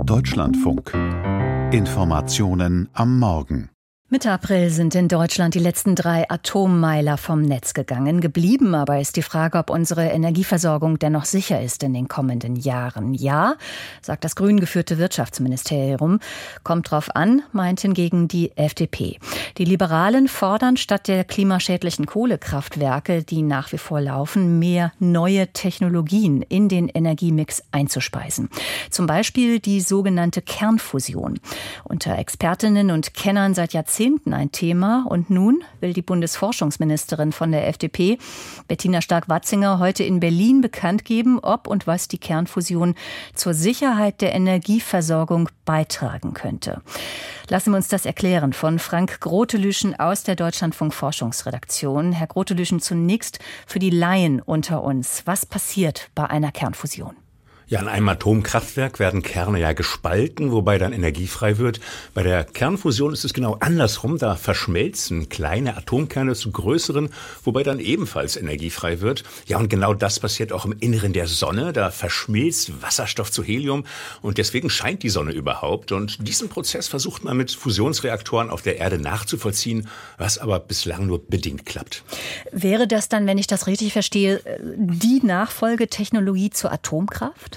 Deutschlandfunk. Informationen am Morgen. Mitte April sind in Deutschland die letzten 3 Atommeiler vom Netz gegangen. Geblieben aber ist die Frage, ob unsere Energieversorgung dennoch sicher ist in den kommenden Jahren. Ja, sagt das grün geführte Wirtschaftsministerium. Kommt drauf an, meint hingegen die FDP. Die Liberalen fordern statt der klimaschädlichen Kohlekraftwerke, die nach wie vor laufen, mehr neue Technologien in den Energiemix einzuspeisen. Zum Beispiel die sogenannte Kernfusion. Unter Expertinnen und Kennern seit Jahrzehnten ein Thema. Und nun will die Bundesforschungsministerin von der FDP, Bettina Stark-Watzinger, heute in Berlin bekannt geben, ob und was die Kernfusion zur Sicherheit der Energieversorgung beitragen könnte. Lassen wir uns das erklären von Frank Grotelüschen aus der Deutschlandfunk-Forschungsredaktion. Herr Grotelüschen, zunächst für die Laien unter uns. Was passiert bei einer Kernfusion? Ja, in einem Atomkraftwerk werden Kerne ja gespalten, wobei dann Energie frei wird. Bei der Kernfusion ist es genau andersrum. Da verschmelzen kleine Atomkerne zu größeren, wobei dann ebenfalls Energie frei wird. Ja, und genau das passiert auch im Inneren der Sonne. Da verschmilzt Wasserstoff zu Helium und deswegen scheint die Sonne überhaupt. Und diesen Prozess versucht man mit Fusionsreaktoren auf der Erde nachzuvollziehen, was aber bislang nur bedingt klappt. Wäre das dann, wenn ich das richtig verstehe, die Nachfolgetechnologie zur Atomkraft?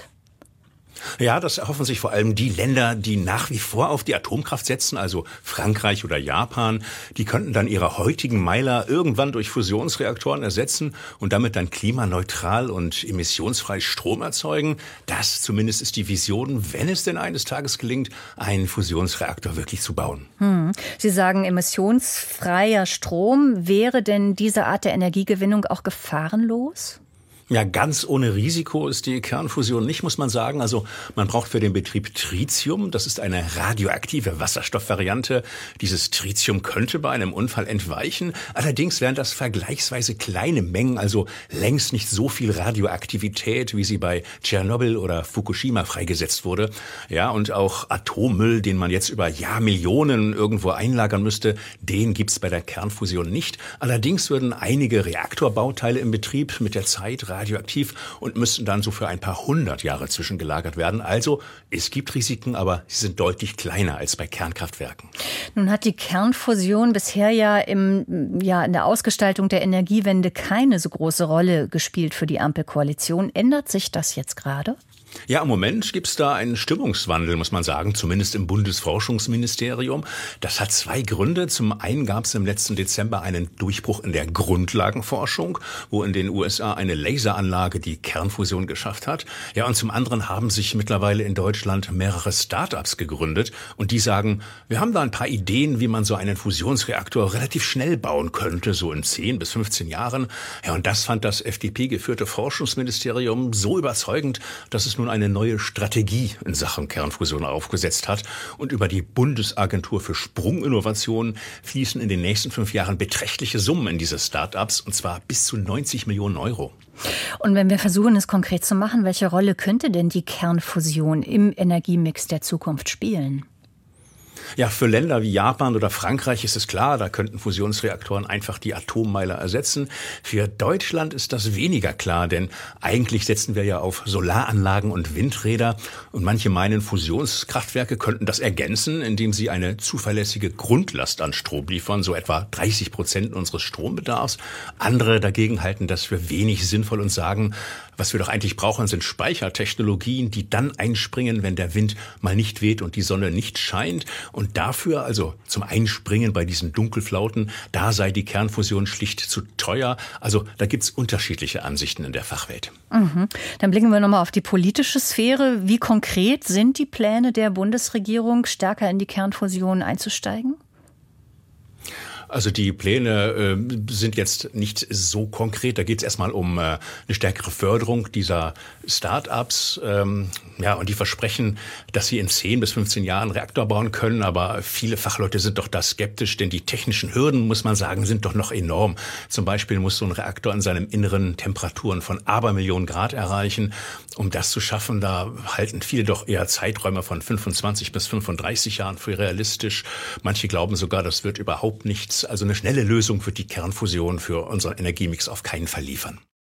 Ja, das erhoffen sich vor allem die Länder, die nach wie vor auf die Atomkraft setzen, also Frankreich oder Japan. Die könnten dann ihre heutigen Meiler irgendwann durch Fusionsreaktoren ersetzen und damit dann klimaneutral und emissionsfrei Strom erzeugen. Das zumindest ist die Vision, wenn es denn eines Tages gelingt, einen Fusionsreaktor wirklich zu bauen. Sie sagen, emissionsfreier Strom. Wäre denn diese Art der Energiegewinnung auch gefahrenlos? Ja, ganz ohne Risiko ist die Kernfusion nicht, muss man sagen. Also man braucht für den Betrieb Tritium. Das ist eine radioaktive Wasserstoffvariante. Dieses Tritium könnte bei einem Unfall entweichen. Allerdings wären das vergleichsweise kleine Mengen, also längst nicht so viel Radioaktivität, wie sie bei Tschernobyl oder Fukushima freigesetzt wurde. Ja, und auch Atommüll, den man jetzt über Jahrmillionen irgendwo einlagern müsste, den gibt's bei der Kernfusion nicht. Allerdings würden einige Reaktorbauteile im Betrieb mit der Zeit radioaktiv und müssten dann so für ein paar 100 Jahre zwischengelagert werden. Also es gibt Risiken, aber sie sind deutlich kleiner als bei Kernkraftwerken. Nun hat die Kernfusion bisher ja in der Ausgestaltung der Energiewende keine so große Rolle gespielt für die Ampelkoalition. Ändert sich das jetzt gerade? Ja, im Moment gibt's da einen Stimmungswandel, muss man sagen, zumindest im Bundesforschungsministerium. Das hat 2 Gründe. Zum einen gab's im letzten Dezember einen Durchbruch in der Grundlagenforschung, wo in den USA eine Laseranlage die Kernfusion geschafft hat. Ja, und zum anderen haben sich mittlerweile in Deutschland mehrere Start-ups gegründet und die sagen, wir haben da ein paar Ideen, wie man so einen Fusionsreaktor relativ schnell bauen könnte, so in 10 bis 15 Jahren. Ja, und das fand das FDP-geführte Forschungsministerium so überzeugend, dass es nun eine neue Strategie in Sachen Kernfusion aufgesetzt hat. Und über die Bundesagentur für Sprunginnovation fließen in den nächsten 5 Jahren beträchtliche Summen in diese Start-ups, und zwar bis zu 90 Millionen Euro. Und wenn wir versuchen, es konkret zu machen, welche Rolle könnte denn die Kernfusion im Energiemix der Zukunft spielen? Ja, für Länder wie Japan oder Frankreich ist es klar, da könnten Fusionsreaktoren einfach die Atommeiler ersetzen. Für Deutschland ist das weniger klar, denn eigentlich setzen wir ja auf Solaranlagen und Windräder. Und manche meinen, Fusionskraftwerke könnten das ergänzen, indem sie eine zuverlässige Grundlast an Strom liefern, so etwa 30% unseres Strombedarfs. Andere dagegen halten das für wenig sinnvoll und sagen, was wir doch eigentlich brauchen, sind Speichertechnologien, die dann einspringen, wenn der Wind mal nicht weht und die Sonne nicht scheint. Und dafür, also zum Einspringen bei diesen Dunkelflauten, da sei die Kernfusion schlicht zu teuer. Also da gibt's unterschiedliche Ansichten in der Fachwelt. Dann blicken wir nochmal auf die politische Sphäre. Wie konkret sind die Pläne der Bundesregierung, stärker in die Kernfusion einzusteigen? Also die Pläne sind jetzt nicht so konkret. Da geht es erstmal um eine stärkere Förderung dieser Start-ups. Und die versprechen, dass sie in 10 bis 15 Jahren Reaktor bauen können. Aber viele Fachleute sind doch da skeptisch, denn die technischen Hürden, muss man sagen, sind doch noch enorm. Zum Beispiel muss so ein Reaktor in seinem Inneren Temperaturen von Abermillionen Grad erreichen. Um das zu schaffen, da halten viele doch eher Zeiträume von 25 bis 35 Jahren für realistisch. Manche glauben sogar, das wird überhaupt nichts. Also eine schnelle Lösung wird die Kernfusion für unseren Energiemix auf keinen Fall liefern.